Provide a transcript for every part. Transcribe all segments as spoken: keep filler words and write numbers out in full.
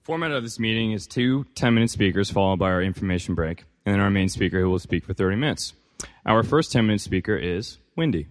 Format of this meeting is two ten-minute speakers followed by our information break, and then our main speaker who will speak for thirty minutes. Our first ten-minute speaker is Wendy.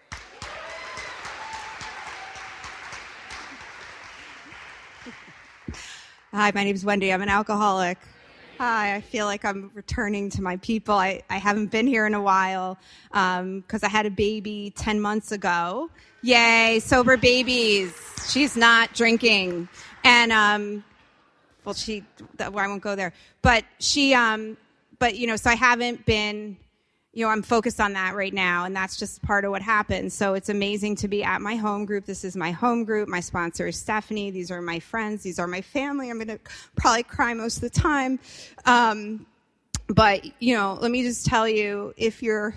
Hi, my name is Wendy. I'm an alcoholic. Hi, I feel like I'm returning to my people. I, I haven't been here in a while because um, I had a baby ten months ago. Yay, sober babies. She's not drinking. And, um, well, she, I won't go there. But she, um, but, you know, so I haven't been, you know, I'm focused on that right now, and that's just part of what happens. So it's amazing to be at my home group. This is my home group. My sponsor is Stephanie. These are my friends. These are my family. I'm going to probably cry most of the time. Um, but, you know, let me just tell you, if you're,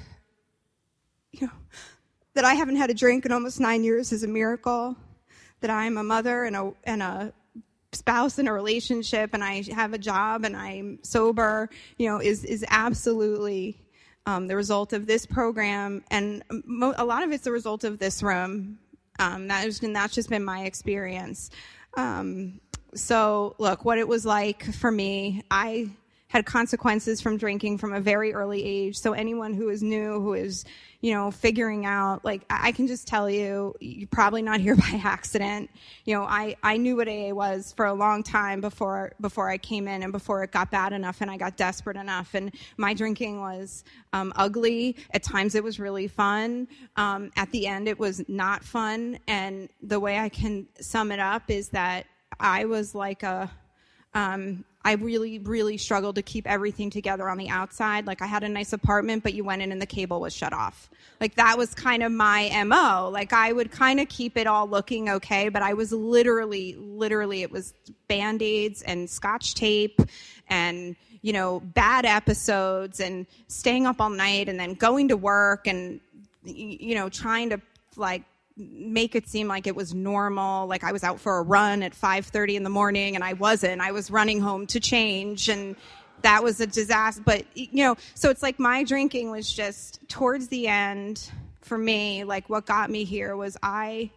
you know, that I haven't had a drink in almost nine years is a miracle, that I'm a mother and a, and a spouse in a relationship, and I have a job and I'm sober, you know, is, is absolutely Um, the result of this program, and mo- a lot of it's the result of this room. Um, that has been, that's just been my experience. Um, so, look, what it was like for me, I had consequences from drinking from a very early age. So anyone who is new, who is, you know, figuring out, like, I can just tell you, you're probably not here by accident. You know, I, I knew what A A was for a long time before before I came in and before it got bad enough and I got desperate enough. And my drinking was um, ugly. At times it was really fun. Um, at the end it was not fun. And the way I can sum it up is that I was like a... Um, I really, really struggled to keep everything together on the outside. Like, I had a nice apartment, but you went in and the cable was shut off. Like, that was kind of my M O. Like, I would kind of keep it all looking okay, but I was literally, literally, it was Band-Aids and Scotch tape and, you know, bad episodes and staying up all night and then going to work and, you know, trying to, like, make it seem like it was normal, like I was out for a run at five thirty in the morning, and I wasn't. I was running home to change, and that was a disaster. But, you know, so it's like my drinking was just, towards the end, for me, like what got me here was I,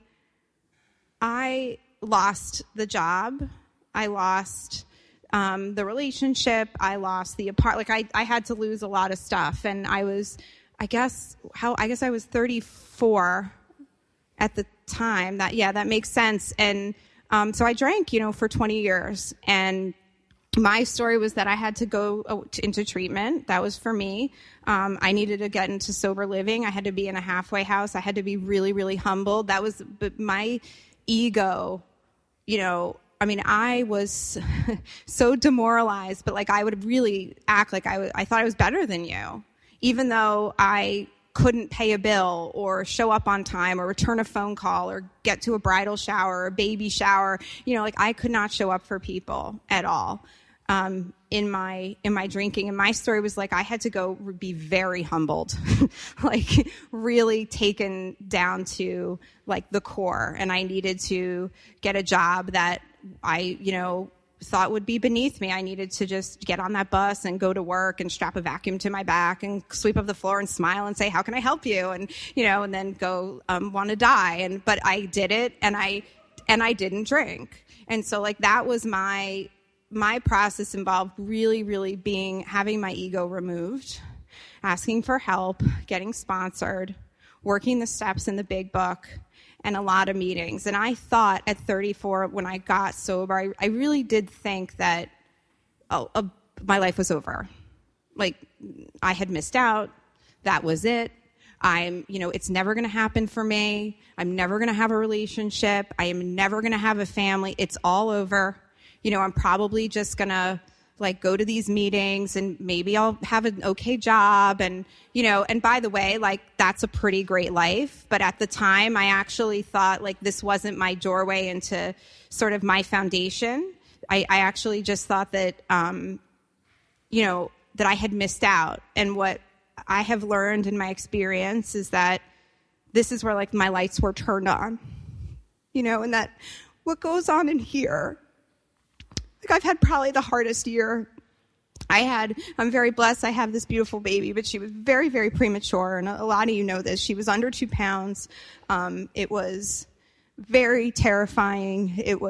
I lost the job. I lost um, the relationship. I lost the apart. Like I, I had to lose a lot of stuff, and I was, I guess, how, I guess I was thirty-four at the time. That, yeah, that makes sense. And um, so I drank, you know, for twenty years. And my story was that I had to go into treatment. That was for me. Um, I needed to get into sober living. I had to be in a halfway house. I had to be really, really humbled. That was, but my ego, you know, I mean, I was so demoralized, but like I would really act like I, w- I thought I was better than you, even though I couldn't pay a bill or show up on time or return a phone call or get to a bridal shower or a baby shower. You know, like I could not show up for people at all um, in my in my drinking. And my story was like I had to go be very humbled, like really taken down to like the core. And I needed to get a job that I, you know, thought would be beneath me. I needed to just get on that bus and go to work and strap a vacuum to my back and sweep up the floor and smile and say, how can I help you? And, you know, and then go um, want to die. And, but I did it, and I, and I didn't drink. And so like that was my, my process involved really, really being, having my ego removed, asking for help, getting sponsored, working the steps in the big book, and a lot of meetings. And I thought at thirty-four, when I got sober, I, I really did think that oh, uh, my life was over. Like, I had missed out. That was it. I'm, you know, it's never going to happen for me. I'm never going to have a relationship. I am never going to have a family. It's all over. You know, I'm probably just going to like go to these meetings and maybe I'll have an okay job. And, you know, and by the way, like that's a pretty great life. But at the time I actually thought like this wasn't my doorway into sort of my foundation. I, I actually just thought that, um, you know, that I had missed out. And what I have learned in my experience is that this is where like my lights were turned on, you know, and that what goes on in here, like I've had probably the hardest year. I had, I'm very blessed. I have this beautiful baby, but she was very, very premature. And a lot of you know this. She was under two pounds. Um, it was very terrifying. It was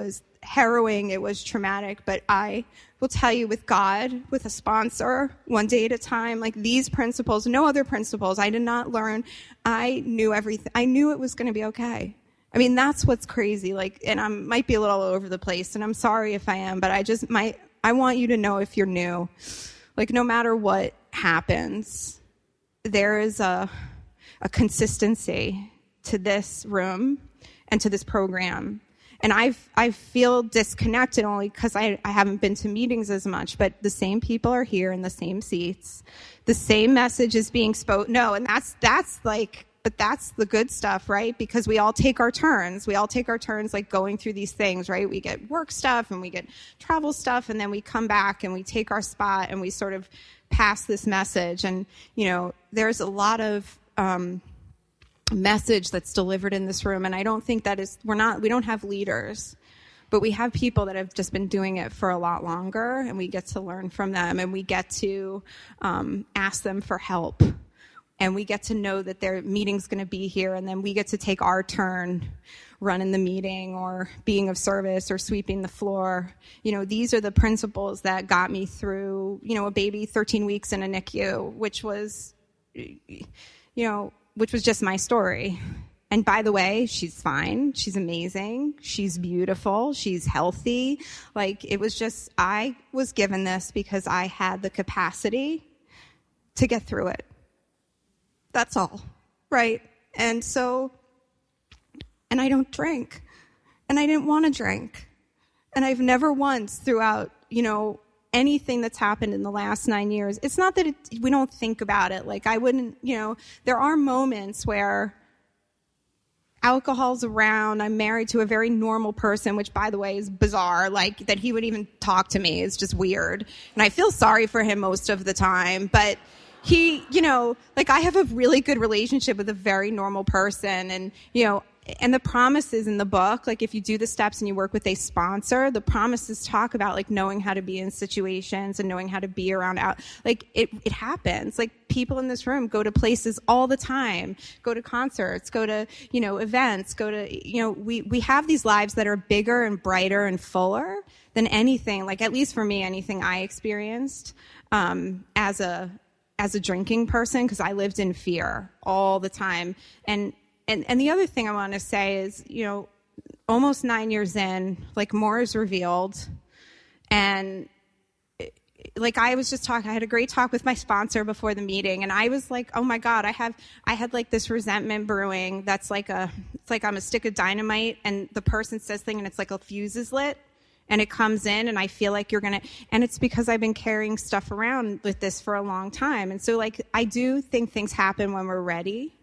harrowing. It was traumatic. But I will tell you, with God, with a sponsor, one day at a time, like these principles, no other principles I did not learn. I knew everything. I knew it was going to be okay. I mean, that's what's crazy. Like, and I might be a little all over the place, and I'm sorry if I am, but I just might, I want you to know, if you're new, like no matter what happens, there is a, a consistency to this room and to this program. And I I feel disconnected only because I, I haven't been to meetings as much, but the same people are here in the same seats. The same message is being spoken. No, and that's that's like, but that's the good stuff, right? Because we all take our turns. We all take our turns like going through these things, right? We get work stuff and we get travel stuff, and then we come back and we take our spot and we sort of pass this message. And, you know, there's a lot of um message that's delivered in this room, and I don't think that is, we're not, we don't have leaders, but we have people that have just been doing it for a lot longer, and we get to learn from them, and we get to um, ask them for help, and we get to know that their meeting's going to be here, and then we get to take our turn running the meeting or being of service or sweeping the floor. You know, these are the principles that got me through, you know, a baby thirteen weeks in a N I C U, which was, you know, which was just my story. And by the way, she's fine. She's amazing. She's beautiful. She's healthy. Like, it was just, I was given this because I had the capacity to get through it. That's all, right? And so, and I don't drink. And I didn't want to drink. And I've never once throughout, you know, anything that's happened in the last nine years, it's not that it, we don't think about it. Like, I wouldn't, you know, there are moments where alcohol's around. I'm married to a very normal person, which, by the way, is bizarre. Like, that he would even talk to me is just weird. And I feel sorry for him most of the time. But he, you know, like, I have a really good relationship with a very normal person. And, you know, and the promises in the book, like if you do the steps and you work with a sponsor, the promises talk about like knowing how to be in situations and knowing how to be around out. Like it, it happens. Like people in this room go to places all the time, go to concerts, go to, you know, events, go to, you know, we, we have these lives that are bigger and brighter and fuller than anything, like at least for me, anything I experienced um, as a, as a drinking person, because I lived in fear all the time. And And and the other thing I want to say is, you know, almost nine years in, like more is revealed. And it, like I was just talking, I had a great talk with my sponsor before the meeting. And I was like, oh my God, I have, I had like this resentment brewing. That's like a, it's like I'm a stick of dynamite and the person says thing and it's like a fuse is lit and it comes in and I feel like you're going to, and it's because I've been carrying stuff around with this for a long time. And so like, I do think things happen when we're ready.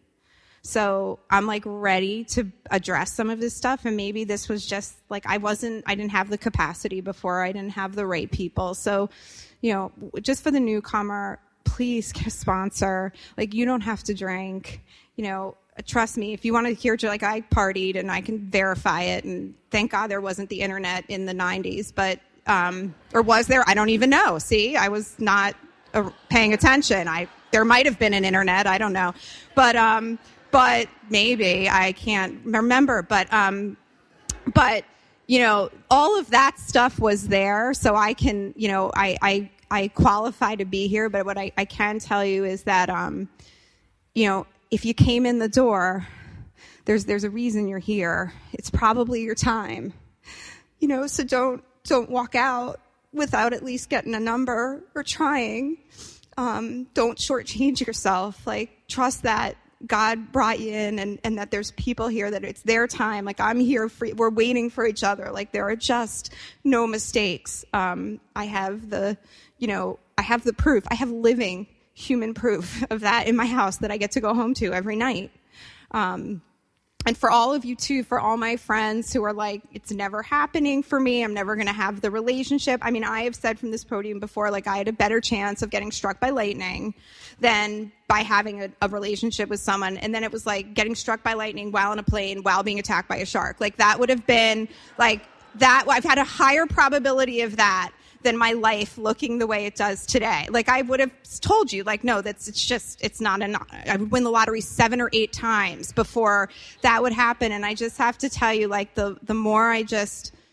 So I'm like ready to address some of this stuff. And maybe this was just like, I wasn't, I didn't have the capacity before. I didn't have the right people. So, you know, just for the newcomer, please get a sponsor. Like you don't have to drink, you know, trust me. If you want to hear, like I partied and I can verify it. And thank God there wasn't the internet in the nineties, but, um, or was there? I don't even know. See, I was not uh, paying attention. I, there might've been an internet. I don't know. But, um, But maybe, I can't remember, but, um, but, you know, all of that stuff was there. So I can, you know, I, I, I qualify to be here, but what I, I can tell you is that, um, you know, if you came in the door, there's, there's a reason you're here. It's probably your time, you know, so don't, don't walk out without at least getting a number or trying. Um, don't shortchange yourself. Like, trust that God brought you in and, and that there's people here that it's their time. Like I'm here for, we're waiting for each other. Like there are just no mistakes. Um, I have the, you know, I have the proof. I have living human proof of that in my house that I get to go home to every night. Um, And for all of you too, for all my friends who are like, it's never happening for me. I'm never going to have the relationship. I mean, I have said from this podium before, like I had a better chance of getting struck by lightning than by having a, a relationship with someone. And then it was like getting struck by lightning while on a plane, while being attacked by a shark. Like that would have been like that. I've had a higher probability of that than my life looking the way it does today. Like I would have told you, like, no, that's, it's just, it's not enough. I would win the lottery seven or eight times before that would happen. And I just have to tell you, like, the, the more I just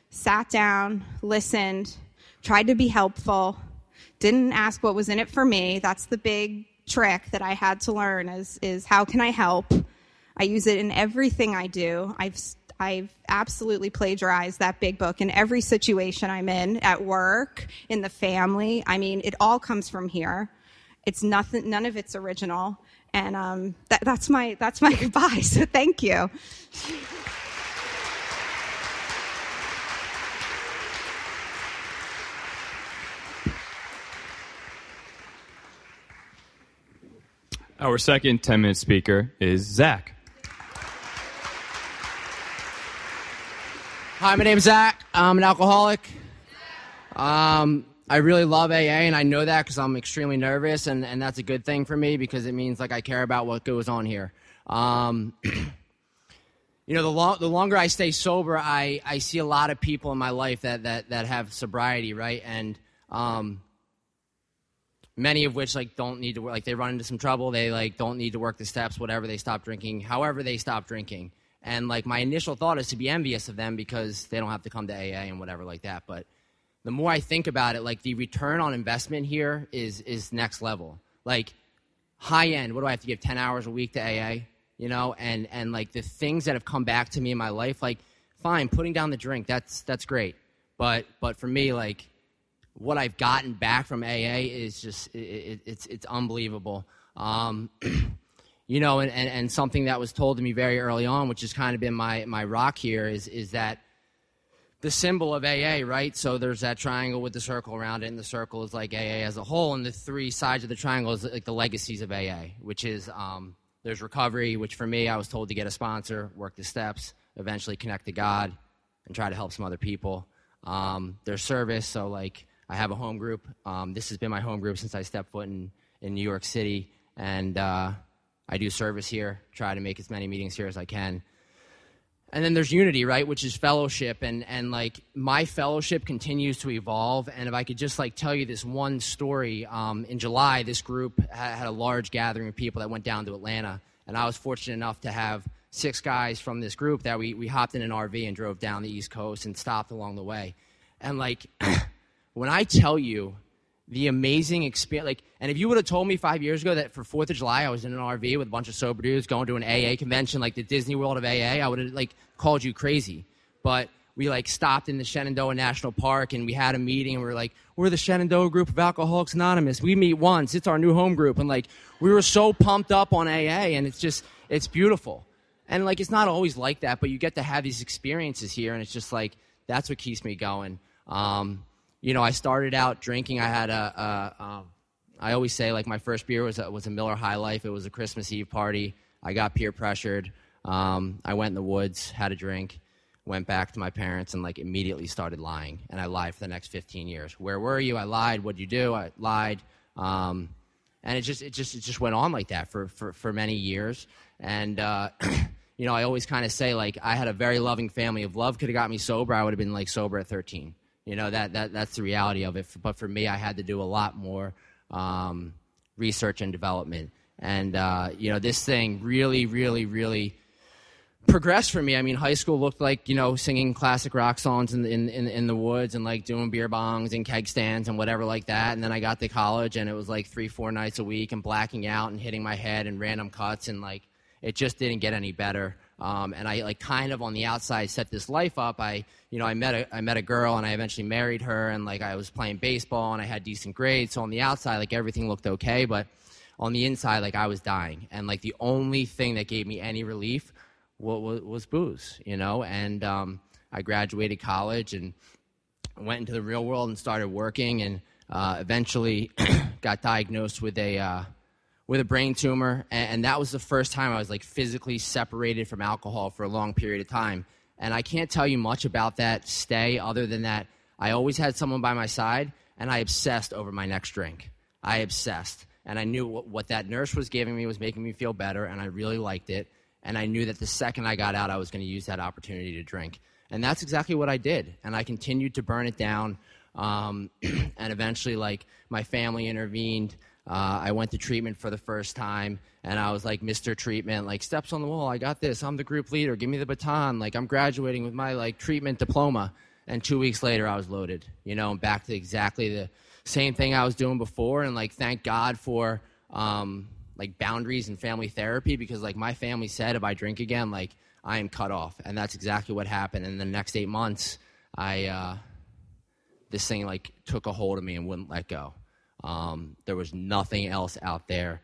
sat down, listened, tried to be helpful, didn't ask what was in it for me. That's the big trick that I had to learn is, is how can I help? I use it in everything I do. I've I've absolutely plagiarized that big book in every situation I'm in, at work, in the family. I mean, it all comes from here. It's nothing, none of it's original. And um, that, that's my that's my goodbye. So thank you. Our second ten-minute speaker is Zach. Hi, my name's Zach. I'm an alcoholic. Um, I really love A A, and I know that because I'm extremely nervous, and, and that's a good thing for me because it means like I care about what goes on here. Um, you know, the, lo- the longer I stay sober, I, I see a lot of people in my life that, that, that have sobriety, right? And um, many of which like don't need to work, like they run into some trouble, they like don't need to work the steps, whatever, they stop drinking, however they stop drinking. And, like, my initial thought is to be envious of them because they don't have to come to A A and whatever like that. But the more I think about it, like, the return on investment here is is next level. Like, high end, what do I have to give, ten hours a week to A A? You know? And, and like, the things that have come back to me in my life, like, fine, putting down the drink, that's that's great. But but for me, like, what I've gotten back from A A is just, it, it, it's, it's unbelievable. Um You know, and, and, and something that was told to me very early on, which has kind of been my, my rock here, is is that the symbol of A A, right? So there's that triangle with the circle around it, and the circle is like A A as a whole, and the three sides of the triangle is like the legacies of A A, which is um, there's recovery, which for me, I was told to get a sponsor, work the steps, eventually connect to God, and try to help some other people. Um, there's service, so like I have a home group. Um, this has been my home group since I stepped foot in, in New York City, and uh, I do service here, try to make as many meetings here as I can. And then there's unity, right, which is fellowship. And, and like, my fellowship continues to evolve. And if I could just, like, tell you this one story, um, in July, this group had a large gathering of people that went down to Atlanta. And I was fortunate enough to have six guys from this group that we, we hopped in an R V and drove down the East Coast and stopped along the way. And, like, when I tell you the amazing experience, like, and if you would have told me five years ago that for fourth of July I was in an R V with a bunch of sober dudes going to an A A convention, like the Disney World of A A, I would have, like, called you crazy. But we, like, stopped in the Shenandoah National Park, and we had a meeting, and we were like, we're the Shenandoah group of Alcoholics Anonymous. We meet once. It's our new home group. And, like, we were so pumped up on A A, and it's just, it's beautiful. And, like, it's not always like that, but you get to have these experiences here, and it's just, like, that's what keeps me going. Um, You know, I started out drinking. I had a, a um, I always say, like, my first beer was a, was a Miller High Life. It was a Christmas Eve party. I got peer pressured. Um, I went in the woods, had a drink, went back to my parents, and, like, immediately started lying. And I lied for the next fifteen years. Where were you? I lied. What'd you do? I lied. Um, and it just it just it just went on like that for for, for many years. And uh, you know, I always kind of say, like, I had a very loving family. If love could have got me sober, I would have been, like, sober at thirteen. You know, that, that that's the reality of it. But for me, I had to do a lot more um, research and development. And, uh, you know, this thing really, really, really progressed for me. I mean, high school looked like, you know, singing classic rock songs in, in, in, in the woods and, like, doing beer bongs and keg stands and whatever like that. And then I got to college, and it was, like, three, four nights a week and blacking out and hitting my head and random cuts. And, like, it just didn't get any better. Um, and I, like, kind of on the outside set this life up. I, you know, I met a, I met a girl, and I eventually married her, and, like, I was playing baseball, and I had decent grades. So on the outside, like, everything looked okay, but on the inside, like, I was dying. And, like, the only thing that gave me any relief was, was, was booze, you know? And um, I graduated college and went into the real world and started working, and uh, eventually got diagnosed with a... Uh, with a brain tumor, and that was the first time I was, like, physically separated from alcohol for a long period of time. And I can't tell you much about that stay other than that I always had someone by my side, and I obsessed over my next drink. I obsessed. And I knew what, what that nurse was giving me was making me feel better, and I really liked it. And I knew that the second I got out, I was going to use that opportunity to drink. And that's exactly what I did. And I continued to burn it down, um, and eventually, like, my family intervened. Uh, I went to treatment for the first time, and I was like Mister Treatment, like, steps on the wall, I got this, I'm the group leader, give me the baton, like, I'm graduating with my, like, treatment diploma. And two weeks later, I was loaded, you know, and back to exactly the same thing I was doing before. And, like, thank God for, um, like, boundaries and family therapy, because, like, my family said if I drink again, like, I am cut off. And that's exactly what happened. And the next eight months, I, uh, this thing, like, took a hold of me and wouldn't let go. Um, there was nothing else out there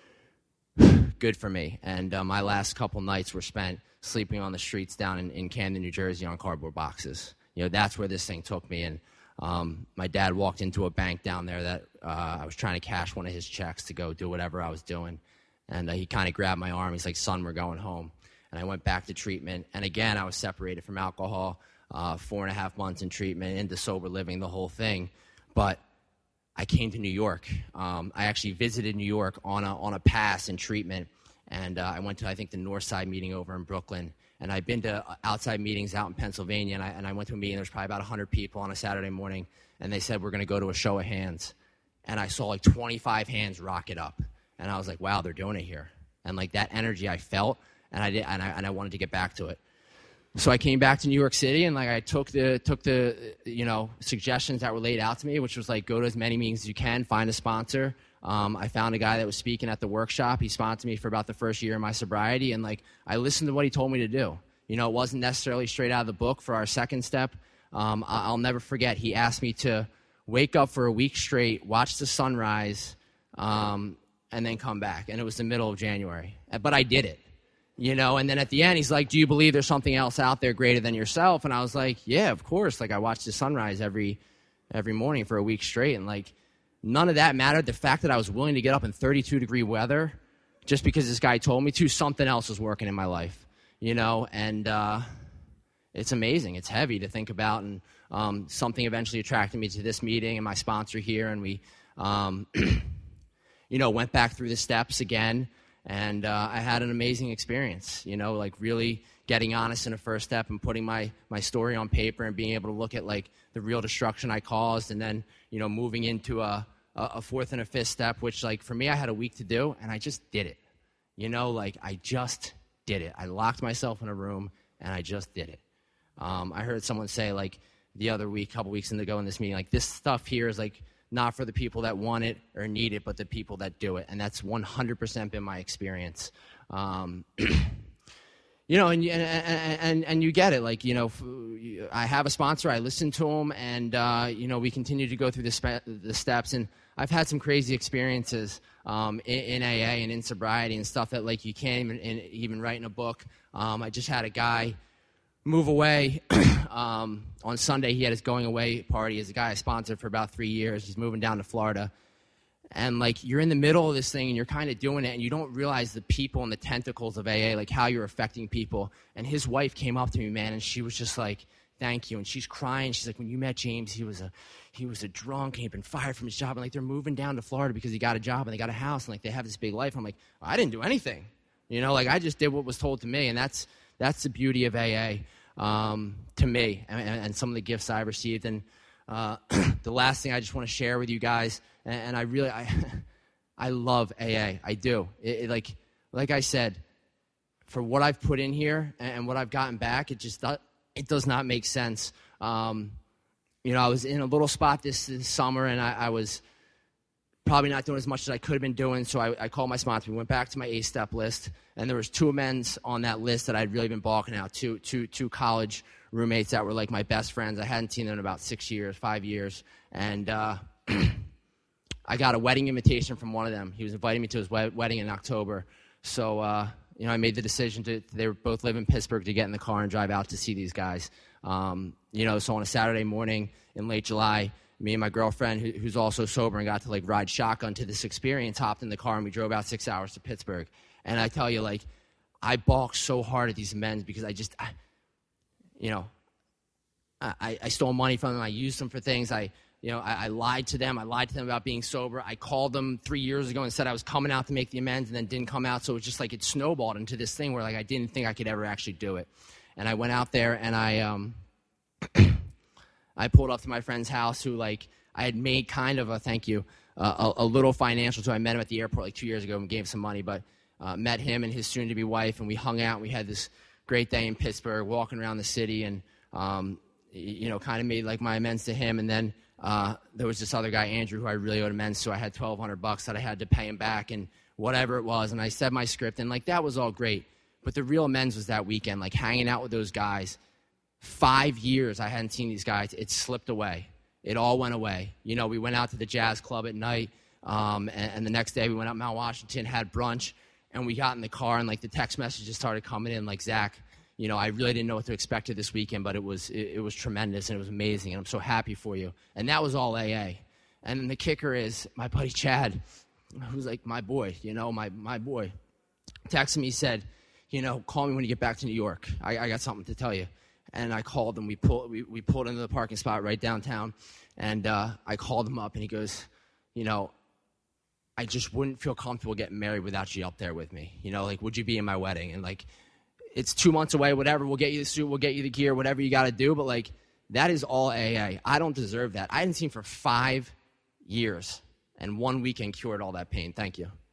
good for me. And uh, my last couple nights were spent sleeping on the streets down in, in Camden, New Jersey on cardboard boxes. You know, that's where this thing took me. And um, my dad walked into a bank down there that uh, I was trying to cash one of his checks to go do whatever I was doing. And uh, he kind of grabbed my arm. He's like, son, we're going home. And I went back to treatment. And again, I was separated from alcohol, uh, four and a half months in treatment, into sober living, the whole thing. But I came to New York. Um, I actually visited New York on a, on a pass in treatment. And uh, I went to, I think, the North Side meeting over in Brooklyn. And I've been to outside meetings out in Pennsylvania, and I, and I went to a meeting. There was probably about one hundred people on a Saturday morning, and they said, we're going to go to a show of hands. And I saw like twenty-five hands rocket up. And I was like, wow, they're doing it here. And like that energy I felt, and I did, and I, and I wanted to get back to it. So I came back to New York City, and like I took the took the you know suggestions that were laid out to me, which was like go to as many meetings as you can, find a sponsor. Um, I found a guy that was speaking at the workshop. He sponsored me for about the first year of my sobriety, and like I listened to what he told me to do. You know, it wasn't necessarily straight out of the book for our second step. Um, I- I'll never forget. He asked me to wake up for a week straight, watch the sunrise, um, and then come back. And it was the middle of January, but I did it. You know, and then at the end, he's like, do you believe there's something else out there greater than yourself? And I was like, yeah, of course. Like, I watched the sunrise every every morning for a week straight, and like none of that mattered. The fact that I was willing to get up in thirty-two degree weather just because this guy told me to, something else was working in my life, you know, and uh, it's amazing. It's heavy to think about, and um, something eventually attracted me to this meeting and my sponsor here, and we, um, you know, went back through the steps again, and uh, I had an amazing experience, you know, like really getting honest in the first step and putting my, my story on paper and being able to look at, like, the real destruction I caused, and then, you know, moving into a, a fourth and a fifth step, which, like, for me, I had a week to do, and I just did it. You know, like, I just did it. I locked myself in a room, and I just did it. Um, I heard someone say, like, the other week, a couple weeks ago in this meeting, like, this stuff here is, like, not for the people that want it or need it, but the people that do it, and that's one hundred percent been my experience. Um You know, and, and and and you get it. Like, you know, I have a sponsor. I listen to him, and uh, you know, we continue to go through the, spe- the steps. And I've had some crazy experiences um, in, in A A and in sobriety and stuff that, like, you can't even in, even write in a book. Um, I just had a guy move away um, on Sunday. He had his going away party. As a guy I sponsored for about three years. He's moving down to Florida. And, like, you're in the middle of this thing, and you're kind of doing it, and you don't realize the people and the tentacles of A A, like how you're affecting people. And his wife came up to me, man, and she was just like, thank you. And she's crying. She's like, when you met James, he was a he was a drunk, and he'd been fired from his job. And, like, they're moving down to Florida because he got a job, and they got a house, and, like, they have this big life. I'm like, I didn't do anything. You know, like, I just did what was told to me, and that's that's the beauty of A A um, to me, and, and some of the gifts I received. And uh, the last thing I just want to share with you guys, and, and I really, I, I love A A. I do. It, it, like, like I said, for what I've put in here and, and what I've gotten back, it just it does not make sense. Um, you know, I was in a little spot this, this summer, and I, I was probably not doing as much as I could have been doing. So I, I called my sponsor. We went back to my eight-step list, and there was two amends on that list that I'd really been balking out. Two, two, two college roommates that were like my best friends. I hadn't seen them in about six years, five years, and uh, I got a wedding invitation from one of them. He was inviting me to his wed- wedding in October. So, uh, you know, I made the decision to, they were both live in Pittsburgh, to get in the car and drive out to see these guys. Um, you know, so on a Saturday morning in late July, me and my girlfriend, who, who's also sober and got to, like, ride shotgun to this experience, hopped in the car, and we drove out six hours to Pittsburgh. And I tell you, like, I balked so hard at these amends because I just, I, you know, I, I stole money from them. I used them for things. I, you know, I, I lied to them. I lied to them about being sober. I called them three years ago and said I was coming out to make the amends, and then didn't come out. So it was just like it snowballed into this thing where, like, I didn't think I could ever actually do it. And I went out there, and I, um, I pulled up to my friend's house, who, like, I had made kind of a thank you, uh, a, a little financial. So I met him at the airport like two years ago and gave him some money, but uh, met him and his soon-to-be wife, and we hung out. And we had this great day in Pittsburgh, walking around the city, and um, you know, kind of made like my amends to him. And then uh, there was this other guy, Andrew, who I really owed amends to. I had twelve hundred bucks that I had to pay him back and whatever it was. And I said my script, and like that was all great. But the real amends was that weekend, like hanging out with those guys. Five years I hadn't seen these guys. It slipped away. It all went away. You know, we went out to the jazz club at night, um, and, and the next day we went out Mount Washington, had brunch, and we got in the car, and like the text messages started coming in, like, Zach, you know, I really didn't know what to expect of this weekend, but it was it, it was tremendous, and it was amazing, and I'm so happy for you. And that was all A A. And then the kicker is my buddy Chad, who's like my boy, you know, my, my boy, texted me, said, you know, call me when you get back to New York. I, I got something to tell you. And I called him. We pulled, we, we pulled into the parking spot right downtown. And uh, I called him up, and he goes, you know, I just wouldn't feel comfortable getting married without you up there with me. You know, like, would you be in my wedding? And, like, it's two months away, whatever. We'll get you the suit. We'll get you the gear, whatever you got to do. But, like, that is all A A. I don't deserve that. I hadn't seen him for five years. And one weekend cured all that pain. Thank you.